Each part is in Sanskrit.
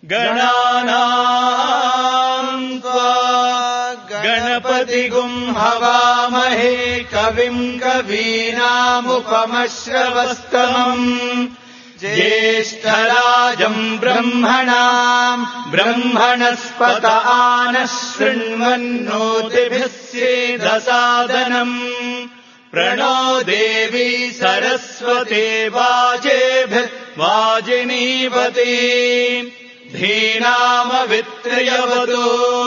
गणानाम् त्वा गणपतिगुं हवामहे कविम् कवीनामुपमश्रवस्तमम् ज्येष्ठराजम् ब्रह्मणाम् ब्रह्मणस्पत आनः शृण्वन्नोतिभिः सेदसादनम् प्रणो देवी सरस्वती वाजेभिः वाजिनीवती धीनामवित्र्यवतु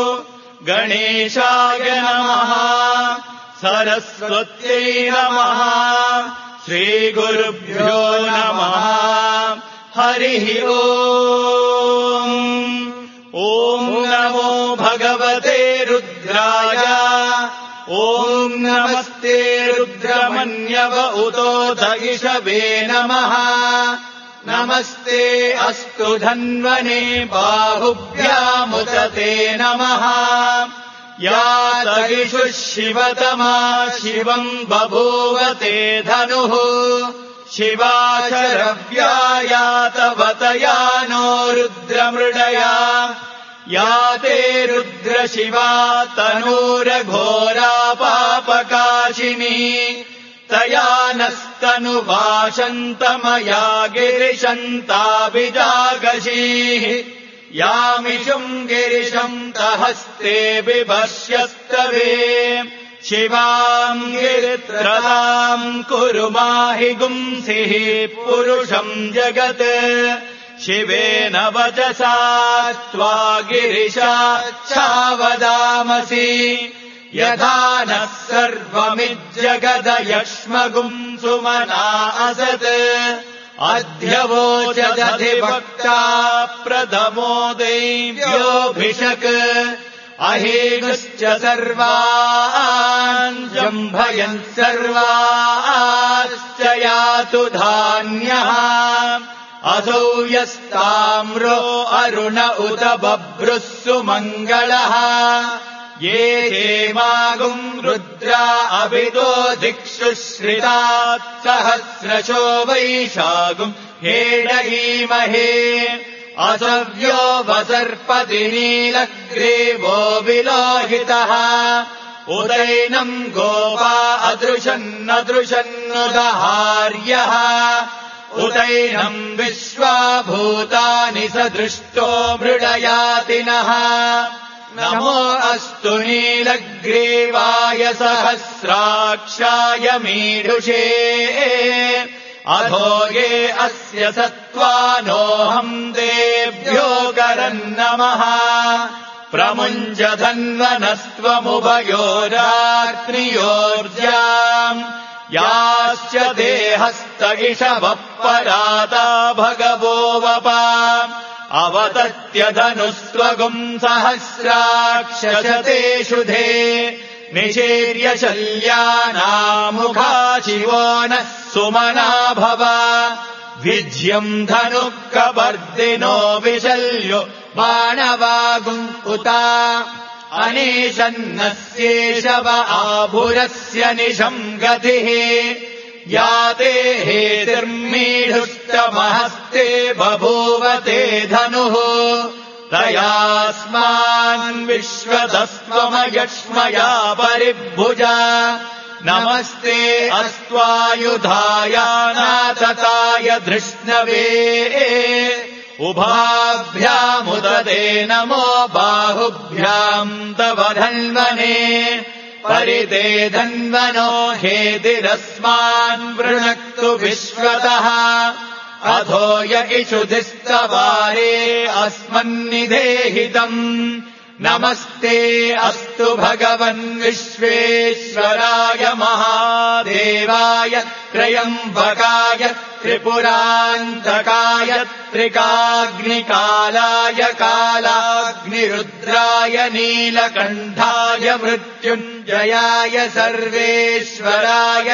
गणेशाय नमः सरस्वत्यै नमः श्रीगुरुभ्यो नमः हरिः ओम् ॐ नमो भगवते रुद्राय ॐ नमस्ते रुद्रमन्यव उतोदगिषवे नमः नमस्ते अस्तु धन्वने बाहुभ्यामुदते नमः या तगिषुः शिवतमा शिवम् बभूवते धनुः शिवा शरव्यायातवतया नो रुद्रमृडया या ते रुद्रशिवा तनूरघोरा पापकाशिनी तया नस्तनुवाशन्तमया गिरिशन्ताभिजागशीः यामिषुम् गिरिशन्तहस्ते बिभर्ष्यस्तवे शिवाम् गिरित्रताम् कुरु माहि गुंसिः पुरुषम् जगत् शिवेन वचसा त्वा गिरिशाच्छावदामसि यथा नः सर्वमिज्जगदयक्ष्मगुम् सुमना असत् अध्यवोचदधिवक्ता प्रथमो दैव्योऽभिषक् अहेगुश्च सर्वान् जम्भयन् सर्वाश्च यातु धान्यः असौ यस्ताम्रो अरुण उत बभ्रुः सुमङ्गलः ये हेमागुम् रुद्रा अभितो दिक्षु श्रितात् सहस्रशो वैशागुम् हेडयीमहे असव्यो वसर्पति नीलग्रीवो विलोहितः उदैनम् गोपा अदृशन्नदृशन्नुदहार्यः उदैनम् विश्वाभूतानि स दृष्टो मृडयातिनः नमो अस्तु नीलग्रीवाय सहस्राक्षाय मीढुषे अधो ये अस्य सत्त्वानोऽहम् देभ्यो करन्नमः प्रमुञ्जधन्वनस्त्वमुभयोराग्नियोर्जाम् याश्च देहस्तगिषवः पराता भगवो वपा अवतत्यधनुस्त्वगुम् सहस्राक्षशते शुधे निशीर्य शल्यानामुखा शिवो नः सुमना भव विज्यम् धनुः कपर्दिनो विशल्यो बाणवागुम् उता अनेशन्नस्येषव आभुरस्य निशम् गतिः याते हेतिर्मीढुष्टमहस्ते बभूवते धनुः तयास्मान् विश्वतस्त्वमयक्ष्मया परिभुजा नमस्ते अस्त्वायुधाय नाथताय धृष्णवे उभाभ्यामुदते नमो बाहुभ्याम् तव धन्वने परिते धन्वनो हेतिरस्मान् वृणक्तु विश्वतः अधो यगिषुधिस्तवारे अस्मन्निधेहितम् नमस्ते अस्तु भगवन् विश्वेश्वराय महादेवाय त्र्यम्बकाय त्रिपुरान्तकाय त्रिकाग्निकालाय कालाग्निरुद्राय नीलकण्ठाय मृत्युञ्जयाय सर्वेश्वराय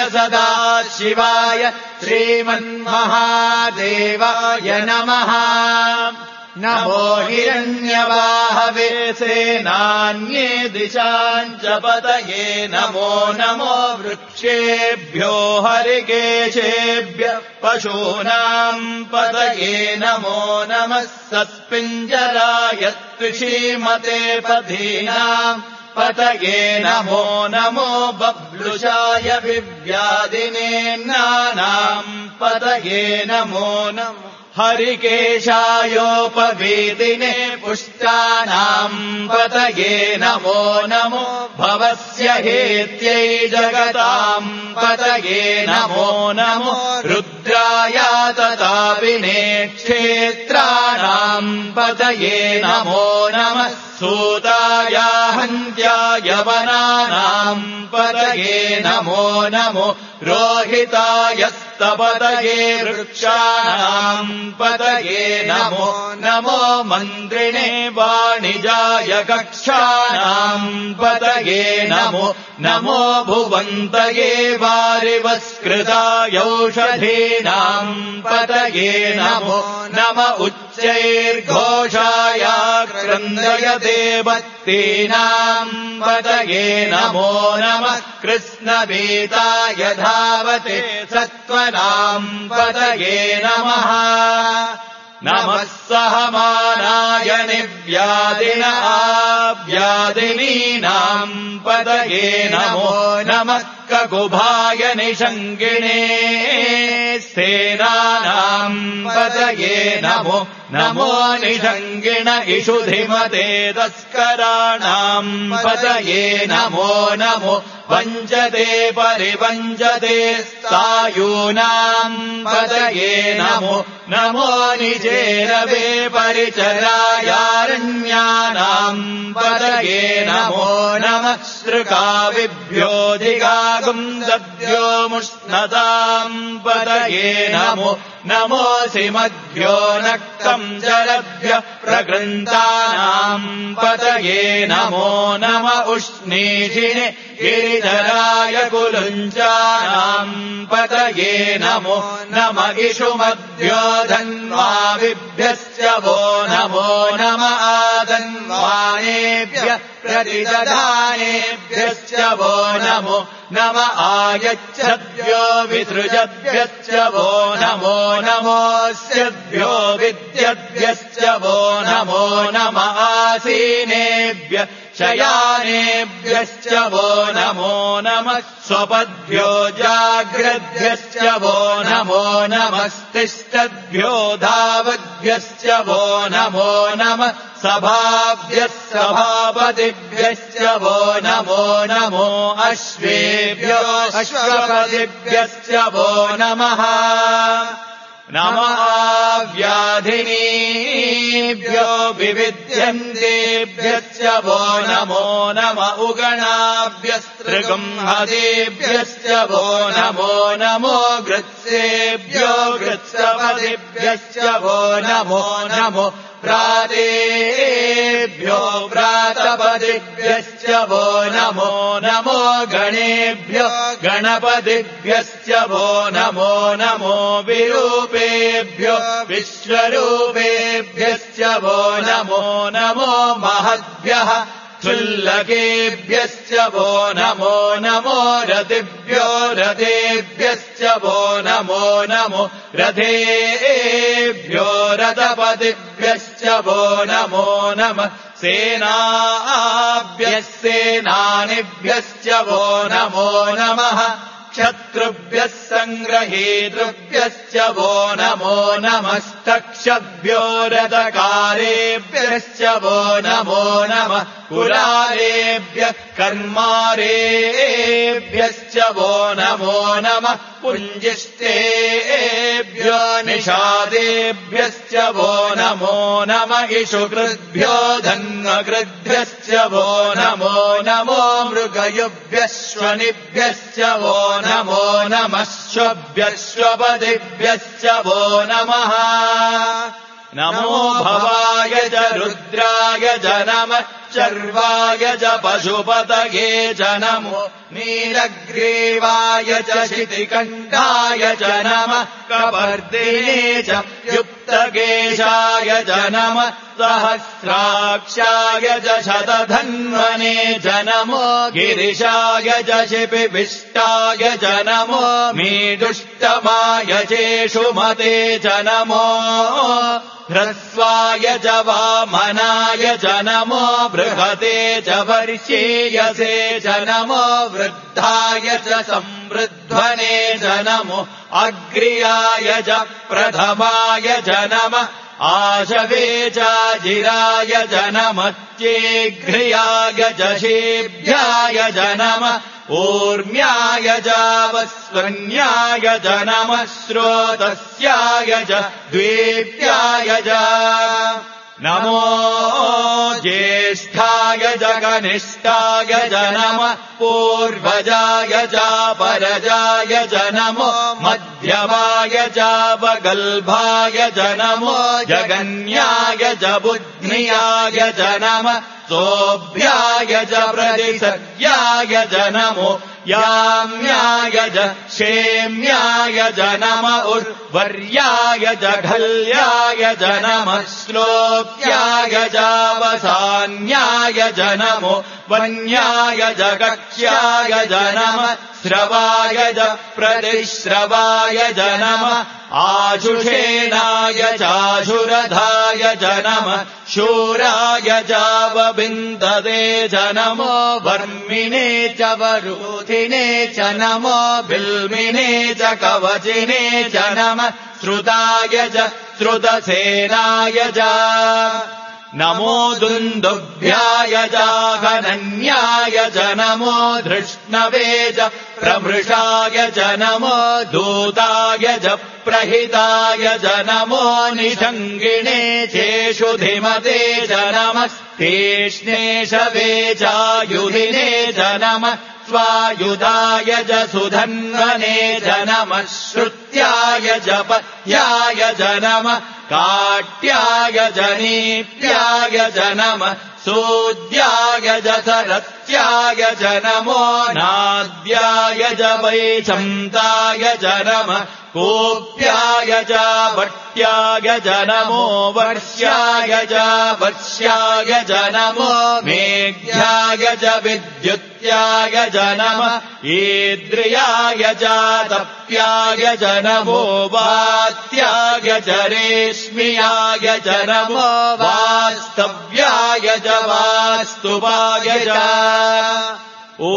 सदाशिवाय श्रीमन्महादेवाय नमः नमो हिरण्यवाहवे सेनान्ये दिशाम् च पतये नमो नमो वृक्षेभ्यो हरिकेशेभ्यः पशूनाम् पतये नमो नमः सस्पिञ्जराय त्रिषीमते पथीनाम् पतये नमो नमो बब्लुषाय विव्याधिनेन्नानाम् पतये नमो नमो हरिकेशायोपवेदिने पुष्टानाम् पतये नमो नमो भवस्य हेत्यै जगताम् पतये नमो नमो रुद्राय ततापिने क्षेत्राणाम् पतये नमो नमः सूताय हन्त्याय वनानाम् पतये नमो नमो रोहितायस्तपतये वृक्षाणाम् पतये नमो नमो मन्त्रिणे वाणिजाय कक्षाणाम् पतये नमो नमो भुवन्तये वारिवस्कृतायौषधीनाम् पतये नमो नम उच्चैर्घोषाय क्रन्दयते बत्तीनाम् पतये नमो नमः कृष्णवेताय धावते सत्त्वनाम् पतये नमः नमः सहमानाय निव्यादिन आव्यादिनीनाम् पतये नमो नमः ककुभाय निषङ्गिणे सेनानाम् पतये नमो नमो निषङ्गिण इषुधिमते तस्कराणाम् पतये नमो नमो वञ्चते परिवञ्चते सायूनाम् पतये नमो नमो निचेरवे परिचरायारण्यानाम् पतये नमो नमः श्रुकाविभ्योऽधिगागुंसभ्यो मुष्णताम् पतये नमो नमोऽसि मध्यो नक्तम् जलभ्य प्रगृन्तानाम् पतये नमो नम उष्णीषिणे गिरिधराय कुलुञ्चानाम् पतये नमो नम इषुमध्यो धन्वाविभ्यश्च वो नमो नम आधन्वानेभ्यः प्रतिदधानेभ्यश्च वो नमो नम आयच्छद्भ्यो विसृजद्भ्यश्च वो नमो नमोऽस्यद्भ्यो विद्यद्भ्यश्च वो नमो नम आसीनेभ्यः शयानेभ्यश्च वो नमो नमः स्वपद्भ्यो जाग्रद्भ्यश्च वो नमो नमस्तिष्ठद्भ्यो धावद्भ्यश्च वो नमो नमः सभाभ्यः सभापतिभ्यश्च वो नमो नमो अश्वेभ्यो अश्वपतिभ्यश्च वो नमः नमः व्याधिनीभ्यो विविध्यन्तेभ्यश्च वो नमो नम उगणाभ्यस्त्रिगुंहतेभ्यश्च वो नमो नमो गृत्सेभ्यो गृत्सपतिभ्यश्च वो नमो नमो प्रातेभ्यो प्रातपतिभ्यश्च वो नमो नमो गणेभ्यो गणपतिभ्यश्च वो नमो नमो विरूपेभ्यो विश्वरूपेभ्यश्च वो नमो नमो महद्भ्यः क्षुल्लकेभ्यश्च वो नमो नमो रथिभ्यो रथेभ्यश्च वो नमो नमो रथेभ्यो रथपतिभ्यश्च वो नमो नमः सेनाभ्यः सेनानिभ्यश्च वो नमो नमः क्षत्रुभ्यः सङ्ग्रहेतृभ्यश्च वो नमो नमस्तक्षभ्यो रथकारेभ्यश्च वो नमो नमः कुलालेभ्यः कर्मारेभ्यश्च वो नमो नमः पुञ्जिष्टेभ्यो निषादेभ्यश्च वो नमो नम इषुकृद्भ्यो धन्वकृद्भ्यश्च वो नमो नमो मृगयुभ्यश्वनिभ्यश्च वो नमो नमश्वभ्यश्वपतिभ्यश्च वो नमः नमो भवाय च रुद्राय च नमः शर्वाय च पशुपतये च नमो नीलग्रीवाय च शितिकण्ठाय च नमः कपर्दिने च युक्तकेशाय च नमः सहस्राक्षाय च शतधन्वने च नमो गिरिशाय च शिपिविष्टाय च नमो मीदुष्टमाय चेषुमते च नमो ह्रस्वाय च वामनाय च नमो बृहते च वर्षेयसे च नमो वृद्धाय च संवृध्वने च नमो अग्र्याय च प्रथमाय च नमः आशवे चाजिराय च नमः चेघ्र्याय च शेभ्याय च नमः ऊर्म्याय चावस्वन्याय च नमः स्रोतस्याय च द्वीप्याय च नमो ज्येष्ठाय च कनिष्ठाय च नमः पूर्वजाय चापरजाय च नमो मध्यमाय चापगल्भाय च नमो जगन्याय च बुद्ध्याय च नमः सोऽभ्याय च प्रतिसर्याय च नमो याम्याय च क्षेम्याय च नमः उर्वर्याय च घल्याय च नमः श्लोक्याय चावसान्याय च नमो वन्याय च कक्ष्याय च नमः श्रवाय च प्रतिश्रवाय च नमः आशुषेणाय चाशुरधाय च नमः शूराय चावबिन्दते च नमो वर्मिणे च वरूथिने च नमो बिल्मिने च कवचिने च नमः श्रुताय च श्रुतसेनाय च नमो दुन्दुभ्याय चाहनन्याय च नमो धृष्णवे च प्रमृषाय च नमो दूताय च प्रहिताय च नमो निषङ्गिणे चेषुधिमते च नमः तीक्ष्णेशवे चायुधिने च नमः स्वायुधाय च सुधन्वने च नमः श्रुत्याय च पथ्याय च नमः काट्याय च नीप्याय च नमः सूद्याय च सरस्याय च नमो नाद्याय च वैशन्ताय च नमः कोप्याय च भट्याय च नमो वर्ष्याय च वर्ष्याय च नमो मेघ्याय च विद्युत्याय च नमः ईद्रियाय च तप्याय च नमो वात्याय च रेश्म्याय च नमो वास्तव्याय च वास्तुवाय च ॐ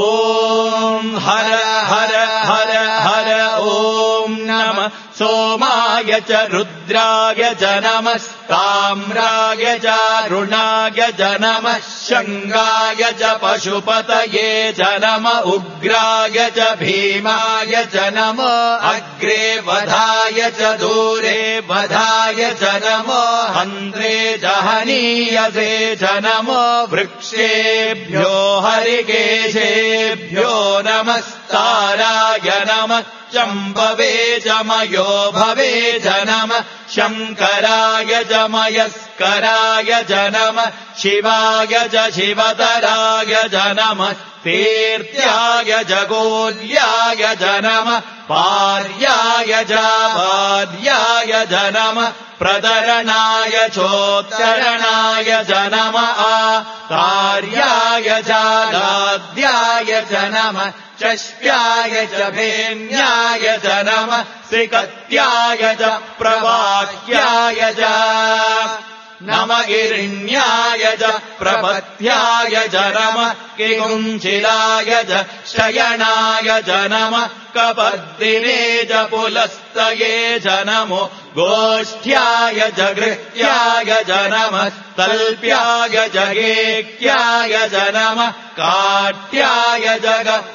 हर हर हर हर ॐ नमः सोमाय च रुद्राय च नमः ताम्राय च रुणाय च नमः शङ्गाय च पशुपतये च नमः उग्राय च भीमाय च नमो अग्रे वधाय च दूरे वधाय च नमो हन्त्रे च हनीयसे च नमो वृक्षेभ्यो हरिकेशेभ्यो नमस्ताराय नमः शम्भवे च मयो भवे च नमः शङ्कराय च मयस्कराय च नमः शिवाय च शिवतराय च नमः तीर्थ्याय च गोल्याय च नमः पार्याय च पार्याय च नमः प्रदरणाय चोत्तरणाय च नमः कार्याय च दाद्याय च नमः चष्ट्याय च भेन्याय च नमः सिकत्याय च प्रवाह्याय च नमगिरिण्याय च प्रपथ्याय च नमः किकुञ्चिलाय च शयनाय च नमः कपर्दिने च पुलस्तये च नमो गोष्ठ्याय च गृह्याय च नमः तल्प्याय च गेक्याय च नमः काट्याय च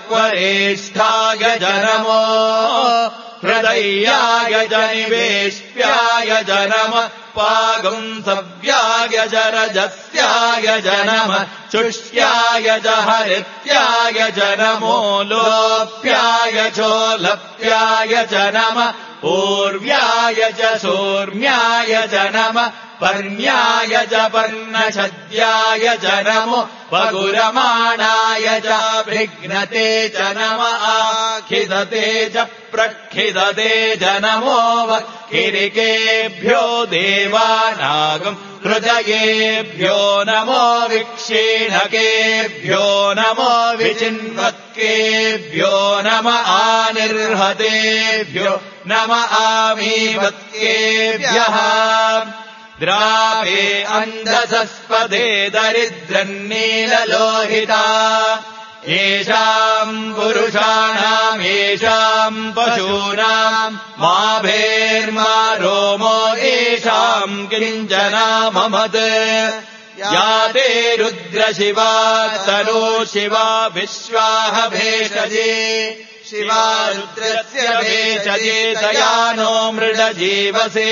गह्वरेष्ठाय च नमो हृदयाय च निवेष्ट पुष्प्याय नमः पागुं सव्याय रजस्याय नमः शुष्याय हरित्याय नमो लोप्याय चोलप्याय नमः पूर्व्याय च सौर्म्याय नमः पर्ण्याय च पर्णछद्याय नमो पगुरमाणाय च विघ्नते च नमः आखिदते च प्रक्षिदते च नमो वक्किरिकेभ्यो देवानागम् हृदयेभ्यो नमो विक्षीणकेभ्यो नमो विचिन्वत्केभ्यो नम आनिर्हतेभ्यो नम आमीवत्केभ्यः द्रावे अन्धसस्पदे दरिद्रन्नीललोहिता येषाम् पुरुषाणाम् येषाम् पशूनाम् मा भेर्मा रोमो येषाम् किञ्चनाममत् या ते रुद्रशिवा तनो शिवा विश्वाह भेषजे शिवा रुद्रस्य भेषजे तया नो मृडजीवसे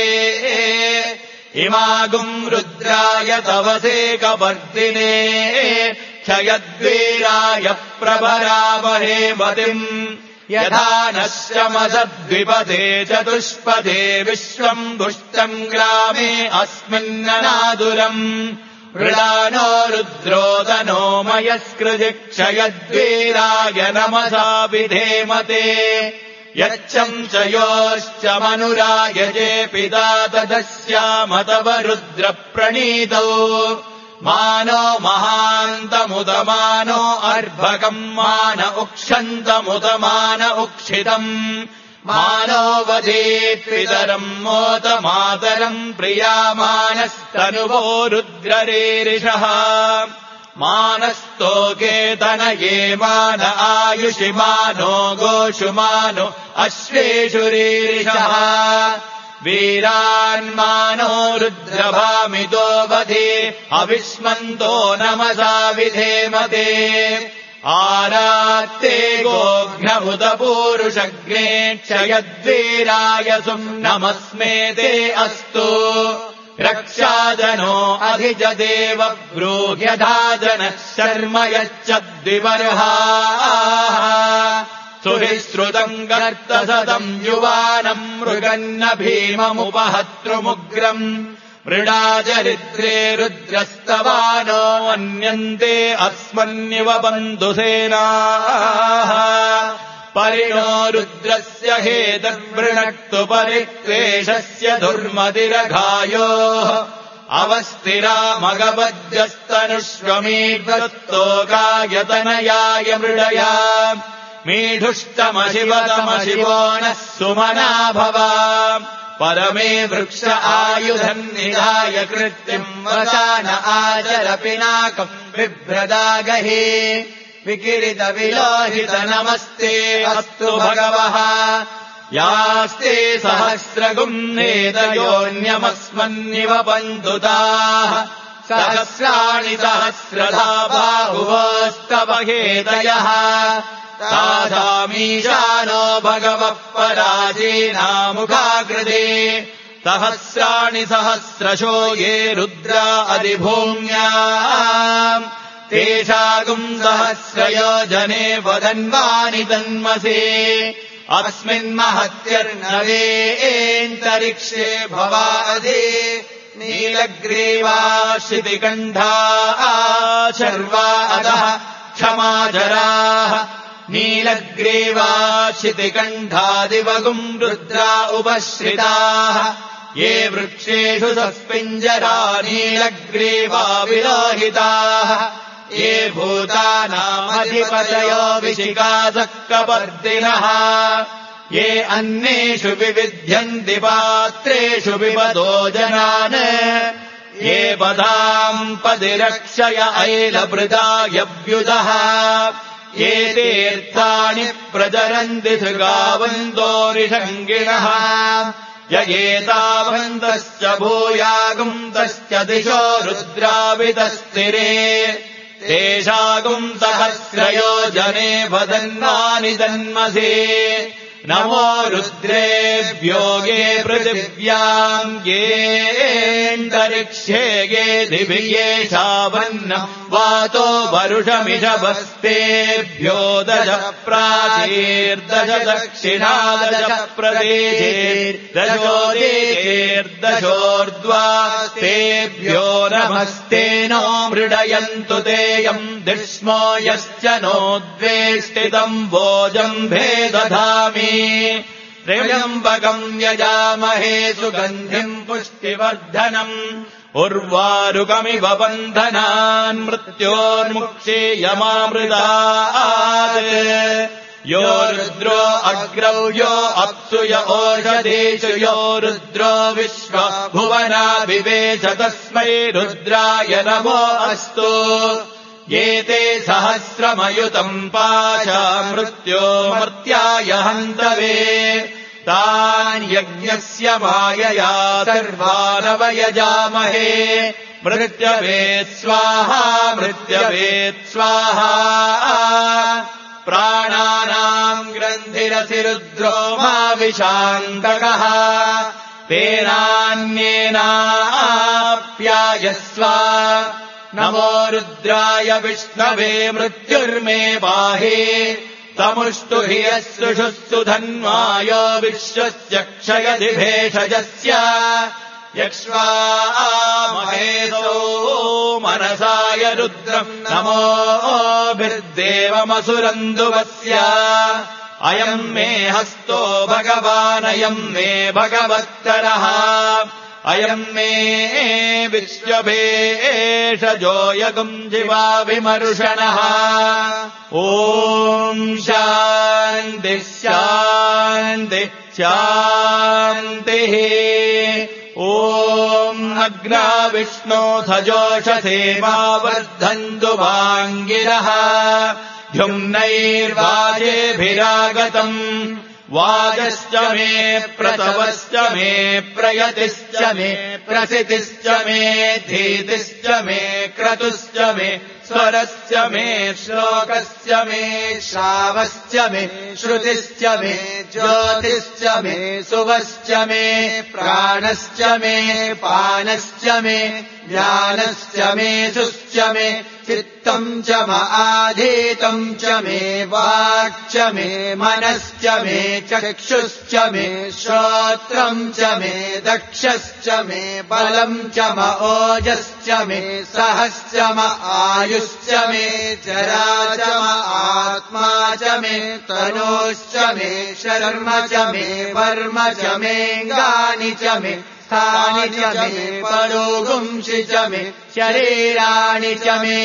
इमागुम् रुद्राय तवसे कवर्तिने क्षयद्वीराय प्रभरामहे मतिम् यथा नश्यमसद्विपदे चतुष्पदे विश्वम् दुष्टम् ग्रामे अस्मिन्ननादुरम् मृडानो रुद्रोदनो मयस्कृति क्षयद्वीराय नमसा विधेमते यच्छम् च योश्च मनुरायजे पिता तदस्याम तव रुद्रप्रणीतौ मानो महान्तमुदमानो अर्भकम् मान उक्षन्तमुदमान उक्षितम् मानो वदेत् पितरम् मोत मातरम् प्रियामानस्तनुवो रुद्ररेरिषः मानस्तोके तनये मान आयुषि मानो गोषु मानो अश्वेषु रीरिषः वीरान्मानो रुद्रभामितो वधे अविस्मन्तो नमसा विधेमते आरात्ते गोघ्नमुत पूरुषग्ने क्षयद्वीराय सुम्नमस्मेते अस्तु रक्षाजनो अधिजदेव ब्रूह्यधाजनः शर्म यच्छद्विवर्हाः सुहिश्रुतम् गर्तसदम् युवानम् मृगन्न भीममुपहतृमुग्रम् मृडाचरित्रे रुद्रस्तवानो अन्यन्ते अस्मन्निव बन्धुसेनाः परिणो रुद्रस्य हेतर्वृणक्तु परिक्लेशस्य दुर्मतिरघायोः अवस्थिरा मगवज्जस्तनुष्वमीर्वत्तोकायतनयाय मृडया मीढुष्टमशिवतमशिवो नः सुमना भव परमे वृक्ष आयुधन्निधाय कृत्यम् वसान आचर पिनाकम् बिभ्रदागहे विकिरित विलोहित नमस्ते अस्तु भगवः यास्ते सहस्रगुम्नेतयोऽन्यमस्मन्निव बन्धुताः सहस्राणि सहस्रधा बाहुवोस्तव हेतयः तासामीशानो भगवः पराजीनामुखाकृते सहस्राणि सहस्रशो ये रुद्रा अधिभूम्याम् तेषागुम् सहस्रयोजने वदन्वानि तन्मसे अस्मिन्महत्यर्नवेऽन्तरिक्षे भवादे नीलग्रीवा शितिकण्ठा शर्वा अधः क्षमाजराः नीलग्रीवा शितिकण्ठादिवगुम् रुद्रा उपश्रिताः ये वृक्षेषु सस्पिञ्जरा नीलग्रीवा विलोहिताः ये भूतानामधिपतयो विशिखासः कपर्दिनः ये अन्नेषु विविध्यन्ति पात्रेषु विपदो जनान् ये पदाम् पदिरक्षय ऐलभृतायव्युदः ये तीर्थानि प्रचरन्ति सुगावन्तोरिषङ्गिणः ययेतावन्तश्च भूयागुम् तश्च दिशो रुद्रावितस्थिरे तेषागुम् सहस्रयोजने वदन्वानि तन्मसे नमो रुद्रेभ्यो ये पृथिव्याम् येऽन्तरिक्षे ये दिवि ये शावन्नम् वातो वरुषमिषभस्तेभ्यो दश प्राचीर्दश दक्षिणादश प्रदेशेर्दशोदेशेर्दशोर्ध्वास्तेभ्यो नमस्ते नो मृडयन्तु तेयम् दिष्मो यश्च नोद्वेष्टितम् भोजम्भे दधामि त्र्यम्बकम् यजामहे सुगन्धिम् पुष्टिवर्धनम् उर्वारुकमिव बन्धनान् मृत्योर्मुक्षीयमामृतात् यो रुद्रो अग्रौ यो अप्सु य ओषधीषु यो रुद्रो विश्वभुवना विवेश तस्मै रुद्राय नमो अस्तु एते सहस्रमयुतम् पाशा मृत्यो मर्त्याय हन्तवे तान् यज्ञस्य मायया सर्वानवयजामहे मृत्यवे स्वाहा मृत्यवे स्वाहा प्राणानाम् ग्रन्थिरसि रुद्रो मा विशान्तकः तेनान्येनाप्यायस्व नमो रुद्राय विष्णवे मृत्युर्मे पाहि तमुष्टु हि यस्सुषुस्सु धन्वायो विश्वस्य क्षयति भेषजस्य यक्ष्वामहेशो मनसाय रुद्रम् नमोभिर्देवमसुरन्दुवस्य अयम् मे हस्तो भगवानयम् मे भगवत्तरः अयम् मे विश्वभेषजोऽयगुम् जिवाभिमर्षणः ॐ शान्तिः शान्तिः शान्तिः ॐ अग्ना विष्णोऽथ जोषसेमावर्धन्तु वाङ्गिरः द्युम्नैर्वाजेभिरागतम् वाजश्च मे प्रतवश्च मे प्रयतिश्च मे प्रसितिश्च मे धीतिश्च मे क्रतुश्च मे स्वरश्च मे श्लोकश्च मे श्रावश्च मे श्रुतिश्च मे ज्योतिश्च मे सुवश्च मे प्राणश्च मे पानश्च मे ज्ञानश्च मे सुश्च मे चित्तम् च आधीतम् च मे वाक्च मे मनश्च मे चक्षुश्च मे श्रोत्रम् च मे दक्षश्च मे बलम् च ओजश्च मे सहश्च आयुश्च मे जरा च आत्मा च मे तनोश्च मे शर्म च मे वर्म च मेऽङ्गानि च मे स्थानि च मे परोगुंसि च मे शरीराणि च मे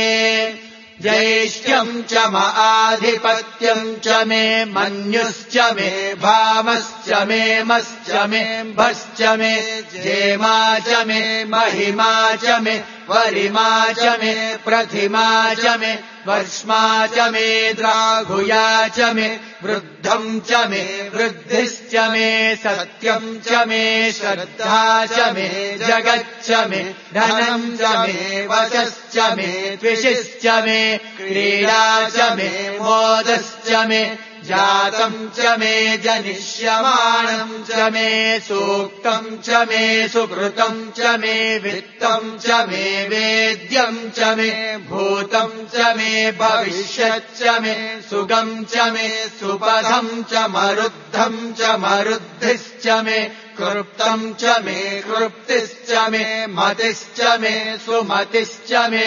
ज्येष्ठ्यम् च आधिपत्यम् च मे मन्युश्च मे भामश्च मे मश्च मे भश्च मे जेमा च मे महिमा च मे वरिमा च मे प्रथिमा च मे वर्ष्मा च मे द्राघुया च मे वृद्धम् च मे वृद्धिश्च मे सत्यम् च मे श्रद्धा च मे जगच्च मे धनम् च मे वचश्च मे द्विषिश्च मे क्रीडा च मे मोदश्च मे जातम् च मे जनिष्यमाणम् च मे सूक्तम् च मे सुकृतम् च मे वित्तम् च मे वेद्यम् च मे भूतम् च मे भविष्यच्च मे सुगम् च मे सुपथम् च मरुद्धम् च मरुद्धिश्च मे कृप्तम् च मे कृप्तिश्च मे मतिश्च मे सुमतिश्च मे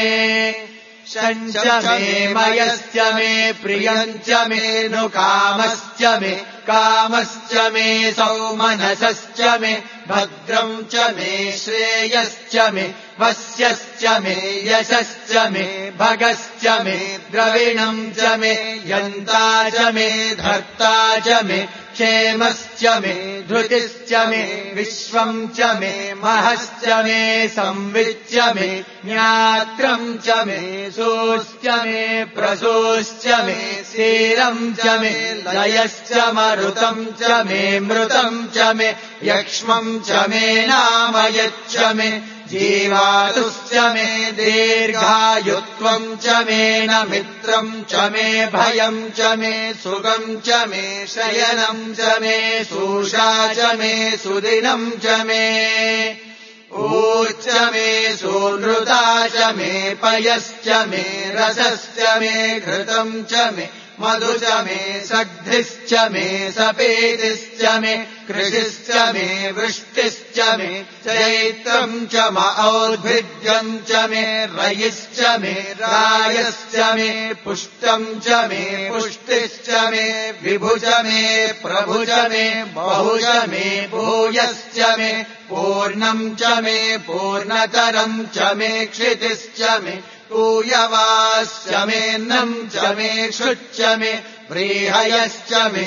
शञ्च मे मयश्च मे प्रियम् च मे नुकामश्च मे कामश्च मे सौमनसश्च मे भद्रम् च मे श्रेयश्च मे वस्यश्च मे यशश्च मे भगश्च मे द्रविणम् च मे यन्ता च मे धर्ता च मे क्षेमश्च मे धृतिश्च मे विश्वम् च मे महश्च मे संविच्च मे ज्ञात्रम् च मे सोश्च मे प्रसोश्च मे स्थिरम् च मे लयश्च मरुतम् च मे मृतम् च मे यक्ष्मम् च मे नामयच्च मे जीवातुश्च मे दीर्घायुत्वम् च मे न मित्रम् च मे भयम् च मे सुखम् च मे शयनम् च मे सूषा च मे सुदिनम् च मे ऊच्च मे सूनृता च मे पयश्च मे रसश्च मे घृतम् च मे मधु च मे सग्धिश्च मे सपेतिश्च मे कृषिश्च मे वृष्टिश्च मे चैत्रम् च औद्भिद्यम् च मे रयिश्च मे रायश्च मे पुष्टम् च मे पुष्टिश्च मे विभु च मे प्रभु च मे बहु च मे भूयश्च मे पूर्णम् च मे पूर्णतरम् च मे क्षितिश्च मे पूयवाश्च मेऽन्नम् च मे क्षुच्च मे व्रीहयश्च मे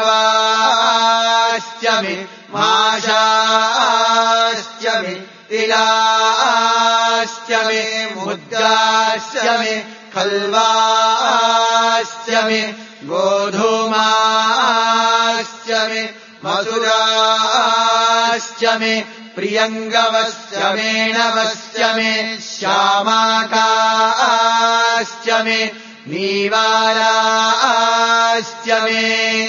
यवाश्च मे माशाश्च मे तिलाश्च मे मुद्गाश्च मे खल्वाश्च मे गोधूमाश्च मे मधुराश्च मे प्रियङ्गवश्च मेणवश्च मे श्यामाकाश्च मे नीवाराश्च मे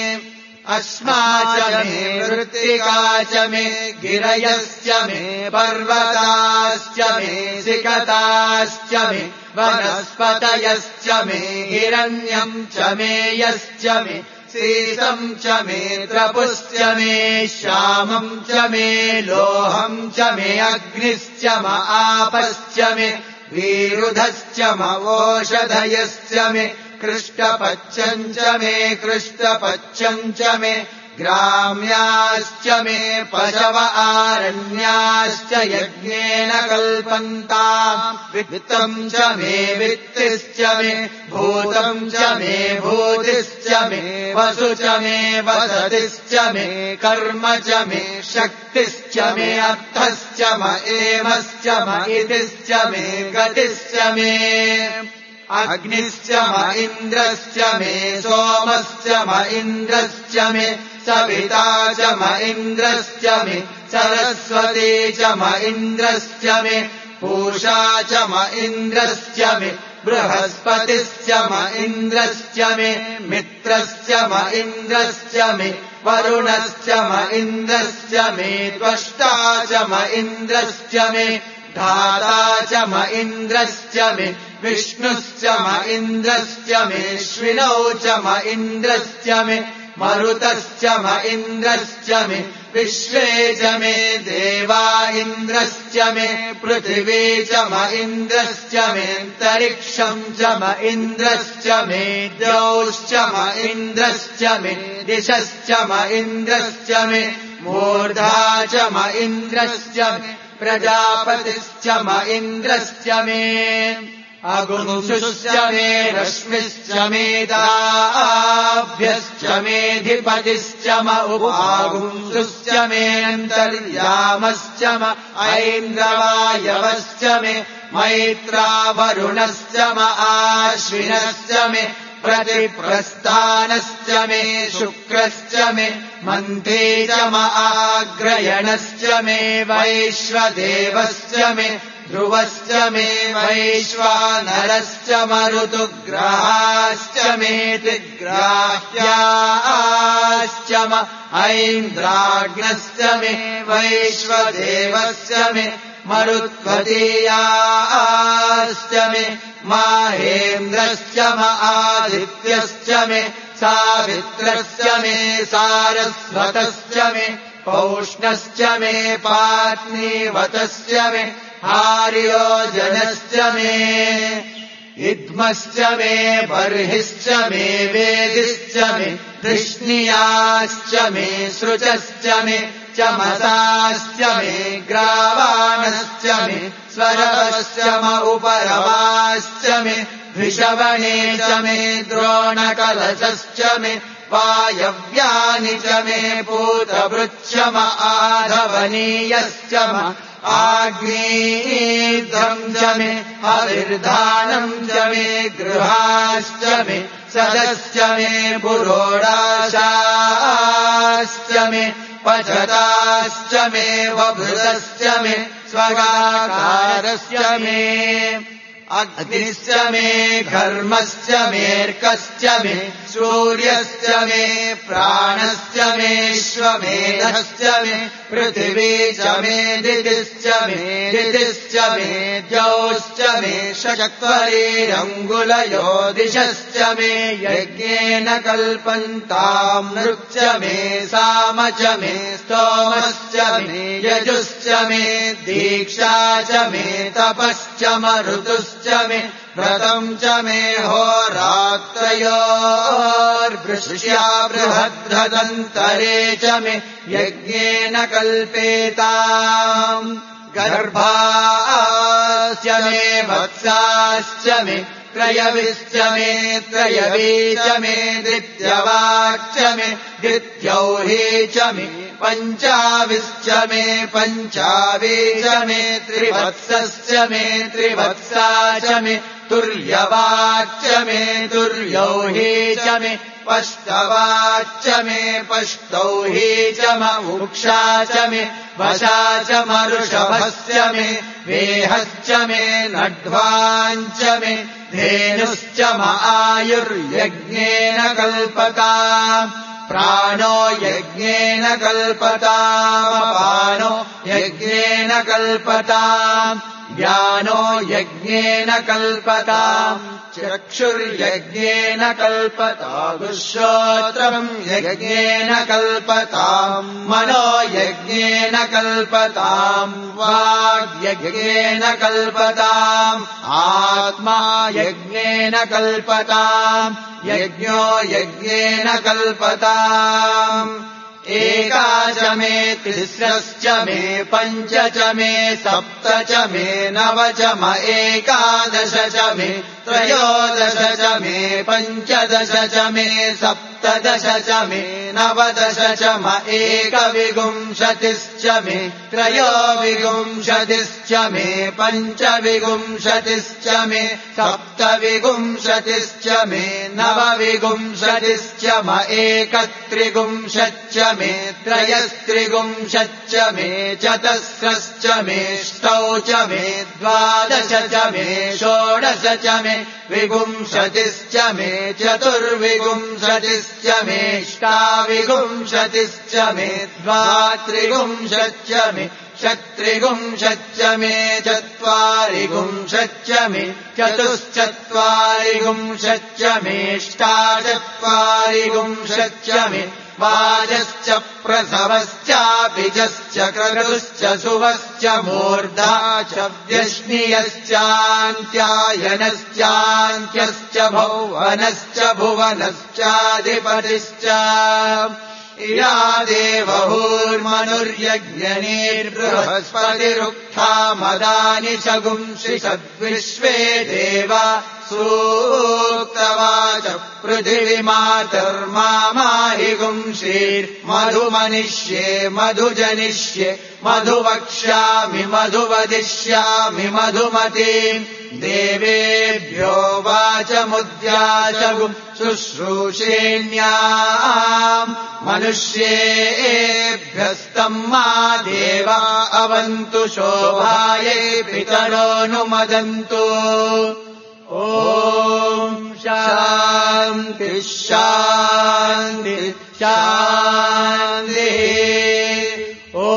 अश्मा च मे मृत्तिका च मे गिरयश्च मे पर्वताश्च मे सिकताश्च मे वनस्पतयश्च मे हिरण्यम् च मे यश्च मे सीसम् च मे त्रपुश्च मे श्यामम् च मे लोहम् च मे अग्निश्च म आपश्च मे वीरुधश्च मवोषधयश्च मे कृष्टपच्छम् च मे कृष्टपच्छम् च मे ग्राम्याश्च मे पशव आरण्याश्च यज्ञेन कल्पन्ताम् वित्तम् च मे वित्तिश्च मे भूतम् च मे भूतिश्च मे वसु च मे वसतिश्च मे कर्म च मे शक्तिश्च मे अर्थश्च म एमश्च म इतिश्च मे गतिश्च मे अग्निश्च म इन्द्रश्च मे सोमश्च म इन्द्रश्च मे सविता च म इन्द्रश्च मे सरस्वती च म इन्द्रश्च मे पूषा च म इन्द्रश्च मे बृहस्पतिश्च म इन्द्रश्च मे मित्रश्च म इन्द्रश्च मे वरुणश्च म इन्द्रश्च मे त्वष्टा च म इन्द्रश्च मे धाता च म इन्द्रश्च मे विष्णुश्च म इन्द्रश्च मे श्विनौ च म इन्द्रश्च मे मरुतश्च म इन्द्रश्च मे विश्वे च मे देवा इन्द्रश्च मे पृथिवी च म इन्द्रश्च मेऽन्तरिक्षम् च म इन्द्रश्च मे द्यौश्च म इन्द्रश्च मे दिशश्च म इन्द्रश्च मे मूर्धा च म इन्द्रश्च मे प्रजापतिश्च म इन्द्रश्च मे अगुंसुश्च मे रश्मिश्च मेधाभ्यश्च मेऽधिपतिश्च म उपागुंसुश्च मेऽन्तर्यामश्च म ऐन्द्रवायवश्च मे मैत्रावरुणश्च म आश्विनश्च मे प्रतिप्रस्थानश्च मे शुक्रश्च मे मन्थे च म आग्रयणश्च मे वैश्वदेवश्च मे ध्रुवश्च मे वैश्वानरश्च मरुतुग्राश्च मेऽतिग्राह्याश्च म ऐन्द्राग्नश्च मे वैश्वदेवश्च मे मरुत्वतीयाश्च मे माहेन्द्रश्च म आदित्यश्च मे सावित्रश्च मे सारस्वतश्च मे पौष्णश्च मे पात्नीवतश्च मे आर्योजनश्च मे इद्मश्च मे बर्हिश्च मे वेदिश्च मे धृष्णियाश्च मे सृजश्च मे चमसाश्च मे ग्रावाणश्च मे स्वरवश्च म उपरवाश्च मे ऋषवणे च मे द्रोणकलशश्च मे वायव्यानि च मे पूतभृच्च म आधवनीयश्च म आग्नेयम् च मे हविर्धानम् च मे गृहाश्च मे सदश्च मे पुरोडाशाश्च मे पचताश्च मे वभृतश्च मे स्वगाकारस्य मे अग्निश्च मे घर्मश्च मेऽर्कश्च मे सूर्यश्च मे प्राणश्च मेऽश्वमेधश्च मे पृथिवी च मे दितिश्च मे द्यौश्च मे शक्वरीरङ्गुलयो दिशश्च मे यज्ञेन कल्पन्ताम् नृश्च मे साम च मे स्तोमश्च मे यजुश्च मे दीक्षा च मे तपश्च मरुतुश्च मे व्रतम् च मे होरात्रयोर्वृष्या बृहद्भ्रदन्तरे च मे यज्ञेन कल्पेताम् गर्भाश्च मे वत्साश्च मे त्रयविश्च मे त्रयवी च मे द्वित्यवाक्च मे द्वित्यौही च मे पञ्चाविश्च मे पञ्चावी च मे त्रिवत्सश्च मे त्रिवत्सा च मे तुर्यवाच्च मे तुर्यौही च मे पष्टवाच्च मे पष्टौही च मुक्षा च मे वशा च मरुषभस्य मे वेहश्च मे नड्वाञ्च मे धेनुश्च आयुर्यज्ञेन कल्पताम् प्राणो यज्ञेन कल्पतामपानो यज्ञेन कल्पताम् ज्ञानो यज्ञेन कल्पताम् चक्षुर्यज्ञेन कल्पताम् यज्ञेन कल्पताम् मनो यज्ञेन कल्पताम् वाग्यज्ञेन कल्पताम् आत्मा यज्ञेन कल्पताम् यज्ञो यज्ञेन कल्पताम् एकाच मे तिस्रश्च मे पञ्च च मे सप्त च मे नव च म एकादश च मे त्रयोदश च मे पञ्चदश च मे सप्तदश च मे नवदश च म एकविंशतिश्च मे त्रयोविंशतिश्च मे पञ्चविंशतिश्च मे सप्तविंशतिश्च मे नवविंशतिश्च म एकत्रिंशच्च मे त्रयस्त्रिंशच्च मे चतस्रश्च मेऽष्टौ च मे द्वादश च मे षोडश च मे विंशतिश्च मे चतुर्विंशतिश्च मेऽष्टाविंशतिश्च मे द्वात्रिंशच्च मे षट्त्रिंशच्च मे चत्वारिंशच्च मे चतुश्चत्वारिंशच्च मेऽष्टाचत्वारिंशच्च मे वाजश्च प्रसवश्चापिजश्च क्रतुश्च सुवश्च मूर्धा च व्यश्नियश्चान्त्यायनश्चान्त्यश्च भुवनश्च भुवनश्चाधिपतिश्च या देवभूर्मनुर्यज्ञनिर्बृहस्पतिरुक्था मदानि च गुंषि सद्विश्वे देवा सूक्तवाच पृथिवीमातर्माहि गुंषीर्मधुमनिष्ये मधुजनिष्ये मधुवक्ष्यामि मधुवदिष्यामि मधुमतीम् देवेभ्यो वाचमुद्याचगुम् शुश्रूषेण्याम् मनुष्येभ्यस्तम् मा देवा अवन्तु शोभायै पितरोऽनुमदन्तु ॐ शान्तिः शान्तिः शान्तिः ॐ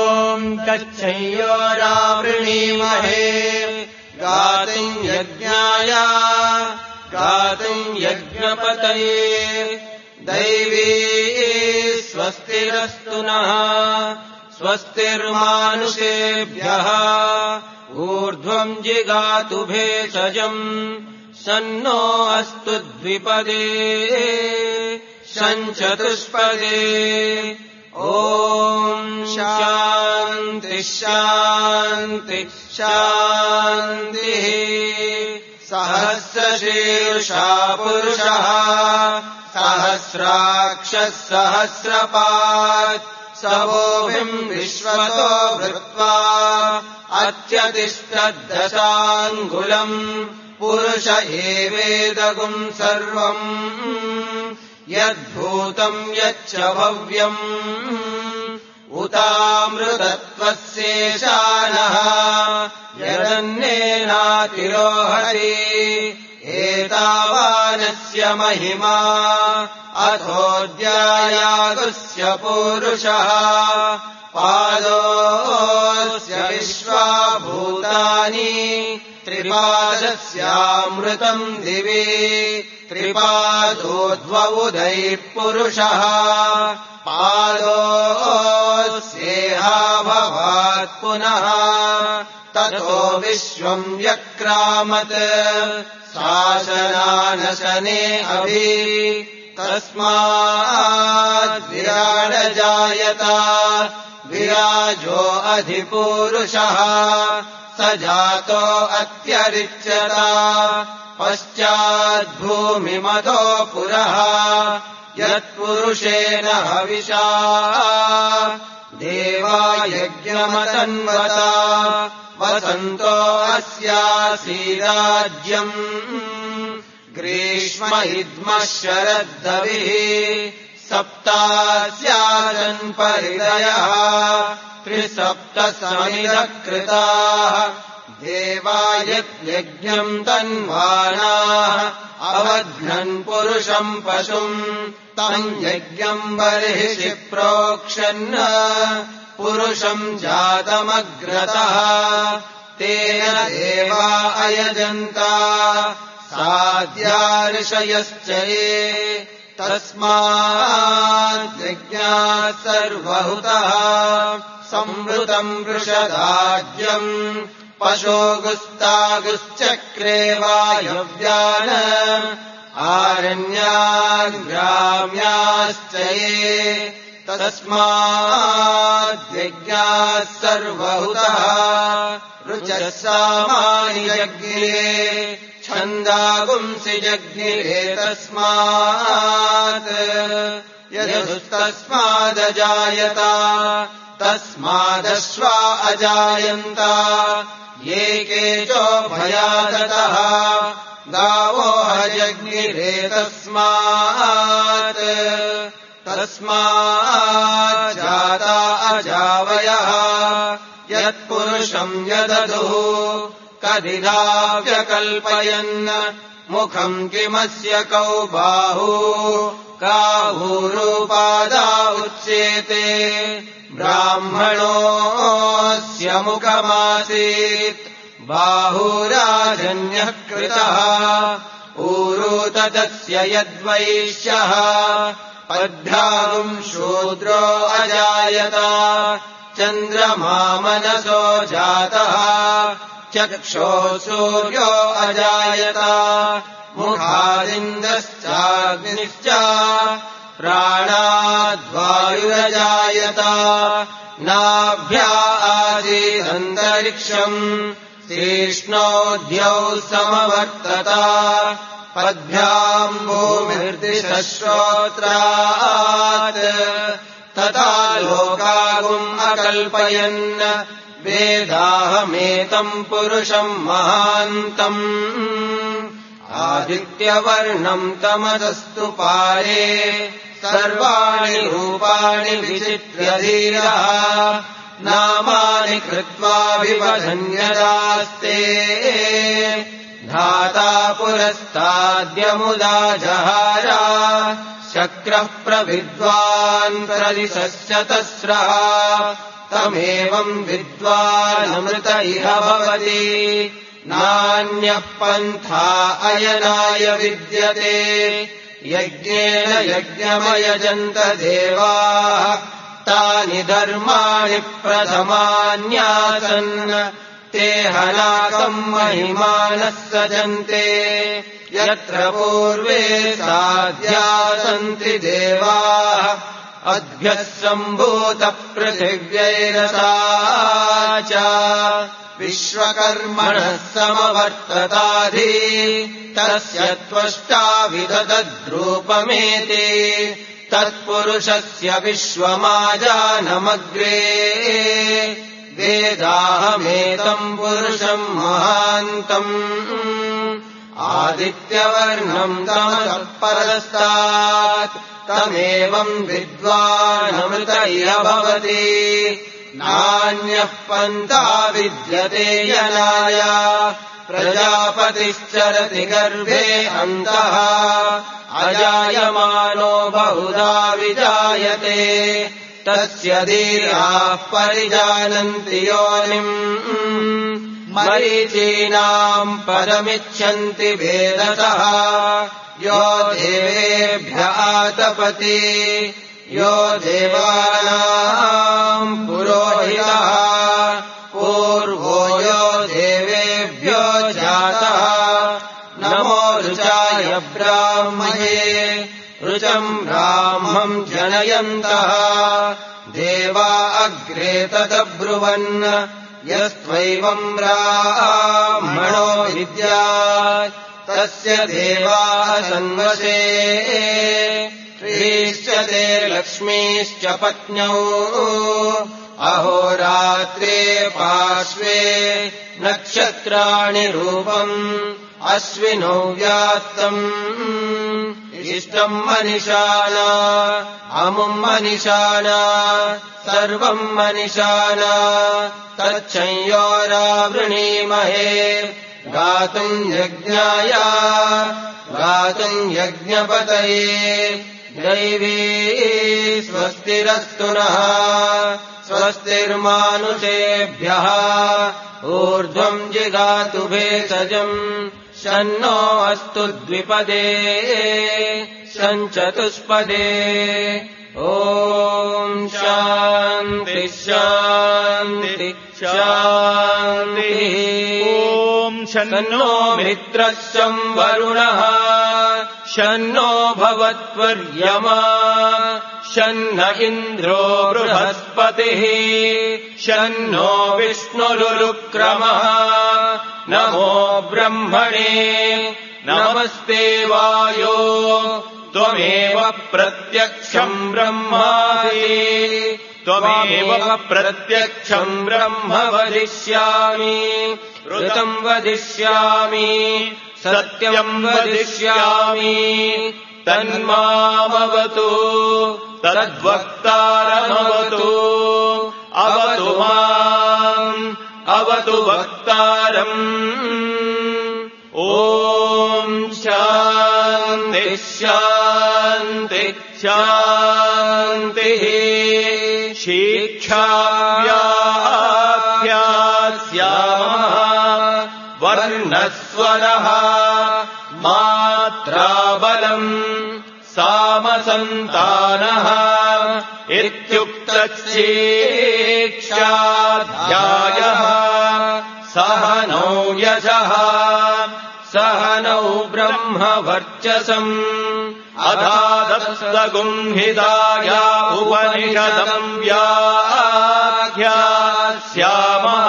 तच्छयोरावृणीमहे गातुम् यज्ञाय गातुम् यज्ञपतये दैवी स्वस्तिरस्तु नः स्वस्तिर्मानुषेभ्यः ऊर्ध्वम् जिगातु भेषजम् सन्नो अस्तु द्विपदे शञ्चतुष्पदे ॐ शान्तिः शान्तिः शान्तिः सहस्रशीर्षा पुरुषः सहस्राक्षः सहस्रपात् सवोभिम् विश्वतो वृत्वा अत्यतिष्ठद्दशाङ्गुलम् पुरुष एवेदगुम् सर्वम् यद्भूतम् यच्च भव्यम् उतामृतत्वस्येशानः यदन्नेनातिरोहति एतावानस्य महिमा अथोऽद्यायागुस्य पूरुषः पादोऽस्य विश्वाभूतानि त्रिपादस्यामृतम् दिवि त्रिपादोद्वौदैः पुरुषः पादोऽस्येहाभवात् पुनः ततो विश्वम् व्यक्रामत् शासनानशने अभि तस्माद्विराडजायत विराजो अधिपूरुषः स जातो अत्यरिच्यत पश्चाद्भूमिमतो पुरः यत्पुरुषेण हविषा देवा यज्ञमतन्वत वसन्तो अस्यासीराज्यम् ग्रीष्म इद्मः शरद्धविः सप्तास्यासन् परिदयः त्रिसप्तसमिदः कृताः देवा यज्ञम् तन्वानाः अवध्नन् पुरुषम् पशुम् तम् यज्ञम् बर्हिषि प्रोक्षन् पुरुषम् जातमग्रतः तेन देवा अयजन्ता साध्या ऋषयश्च ये तस्माद्यज्ञात् सर्वहुतः संवृतम् वृषदाज्यम् पशोगुस्तागुश्चक्रे वायव्यान् आरण्याग्राम्याश्च ये तस्माद्यज्ञात् सर्वहुतः ऋचः सामानि जज्ञिरे छन्दागुंसि जज्ञिरे तस्मात् यजुस्तस्मादजायत तस्मादश्वा अजायन्त ये केचोभयादतः गावो हजज्ञिरे तस्माज्जाता अजावयः यत्पुरुषम् यदधुः कदिधा व्यकल्पयन् मुखम् किमस्य कौ बाहू काहूरूपादा उच्येते ब्राह्मणोऽस्य मुखमासीत् बाहूराजन्यः कृतः ऊरूतदस्य यद्वैश्यः पद्भ्याम् शूद्रो अजायत चन्द्रमा मनसो जातः चक्षुः सूर्यो अजायत मुखादिन्द्रश्चाग्निश्च प्राणाद्वायुरजायत नाभ्या आसीदन्तरिक्षम् तीक्ष्णोऽद्यौ समवर्तत पद्भ्याम् भूमिर्दिशश्रोत्रात् तथा लोकागुम् अकल्पयन् वेदाहमेतम् पुरुषम् महान्तम् आदित्यवर्णम् तमसस्तु पारे सर्वाणि रूपाणि विचित्र्य धीरः नामानि कृत्वाभिवदन्यदास्ते धाता पुरस्ताद्यमुदा जहारा शक्रः प्रविद्वान् प्रदिशश्च तस्रः तमेवम् विद्वानमृत इह भवति नान्यः पन्था अयनाय विद्यते यज्ञेन यज्ञमयजन्त देवाः तानि धर्माणि प्रथमान्यासन् ते हनाकम् महिमानः सजन्ते यत्र पूर्वे साध्या सन्ति देवाः अद्भ्यः सम्भूतपृथिव्यैरसा च विश्वकर्मणः समवर्तताधि तस्य त्वष्टा विदधद्रूपमेति तत्पुरुषस्य विश्वमाजानमग्रे वेदाहमेतम् पुरुषम् महान्तम् आदित्यवर्णम् तमसः परस्तात् तमेवम् विद्वानमृतैः भवति नान्यः पन्था विद्यते यनाय प्रजापतिश्चरति गर्भे अन्तः अजायमानो बहुधा विजायते तस्य धीराः परिजानन्ति योनिम् मरीचीनाम् पदमिच्छन्ति वेदसः यो देवेभ्यः तपति यो देवानाम् पुरोहितः पूर्वो यो देवेभ्यो जातः नमो ऋचाय ब्राह्मये ऋचम् ब्राह्मम् जनयन्तः देवा अग्रे तदब्रुवन् यस्त्वैवम् ब्राह्मणो विद्यात् तस्य देवाः सन्वशे श्रीश्च ते लक्ष्मीश्च पत्न्यौ अहोरात्रे पार्श्वे नक्षत्राणि रूपम् अश्विनौ व्यात्तम् इष्टम् मनिषाना अमुम् मनिषाना सर्वम् मनिषाना तच्छंयोरावृणीमहे गातुम् यज्ञाय गातुम् यज्ञपतये दैवी स्वस्तिरस्तु नः स्वस्तिर्मानुषेभ्यः ऊर्ध्वम् जिगातु भेषजम् शन्नो अस्तु द्विपदे शञ्चतुष्पदे ॐ शान्ति शान्ति शान्तिः ॐ शन्नो मित्रः शं वरुणः शन्नो भवत्वर्यमा शन्न इन्द्रो बृहस्पतिः शन्नो विष्णुरुक्रमः नमो ब्रह्मणे नमस्ते वायो त्वमेव प्रत्यक्षम् ब्रह्मासि त्वमेव प्रत्यक्षम् ब्रह्म वदिष्यामि ऋतम् वदिष्यामि सत्यम् वदिष्यामि तन्मामवतु तद्वक्तारमवतु अवतु माम् अवतु वक्तारम् ॐ शान्ति शान्ति शान्तिः शिक्षाव्याख्यास्यामः वर्णस्वरः मात्राबलम् सामसन्तानः इत्युक्तशिक्षाध्यायः सहनौ यशः सहनौ ब्रह्मवर्चसम् अधादस्तगुंहिताय उपनिषदम् व्याख्यास्यामः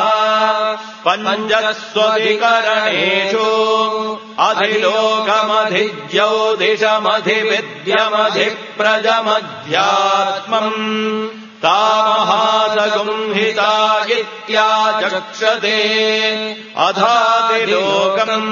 पञ्चस्वधिकरणेषु अधिलोकमधिज्योतिषमधिविद्यमधिप्रजमध्यात्मम् तामहासगुंहिता इत्याचक्षते अधातिलोकम्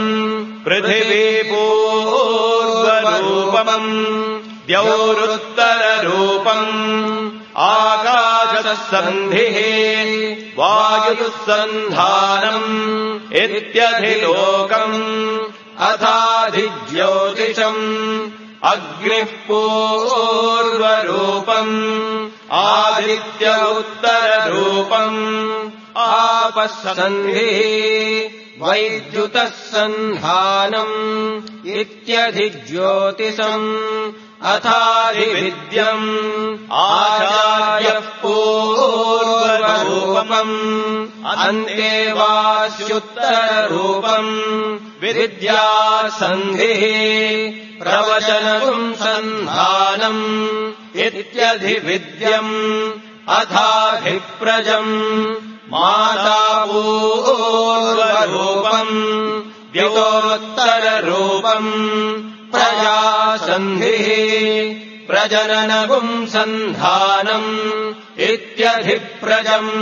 पृथिवीपूर्वरूपम् द्यौरुत्तररूपम् आकाशः सन्धिः वायुः सन्धानम् इत्यधिलोकम् अथाधिज्योतिषम् अग्निः पूर्वरूपम् आदित्य उत्तररूपम् आपः सन्धिः वैद्युतः सन्धानम् इत्यधिज्योतिषम् अथाधिविद्यम् आचार्यः पूर्वरूपम् अन्तेवास्युत्तररूपम् विद्यासन्धिः प्रवचनम् सन्धानम् इत्यधिविद्यम् अथाधिप्रजम् माता पूर्वरूपम् द्योत्तररूपम् प्रजासन्धिः प्रजननगुम् सन्धानम् इत्यधिप्रजम्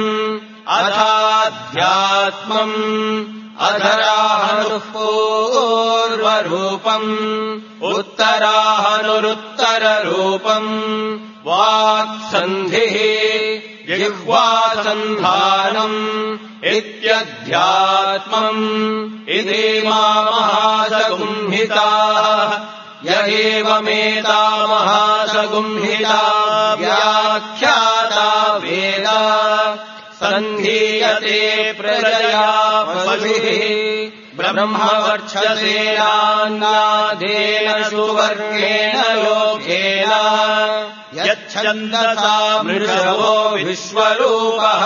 अथाध्यात्मम् अधराहनुः पूर्वरूपम् उत्तराहनुरुत्तररूपम् वाक्सन्धिः जिह्वासन्धानम् इत्यध्यात्मम् इति महासगुंहिताः य एवमेता महासगुंहिता व्याख्याता वेद सन्धीयते प्रजया पशुभिः ब्रह्मवर्क्षसेनान्नादेन सुवर्गेण लोकेन यच्छन्दसा मृषभो विश्वरूपः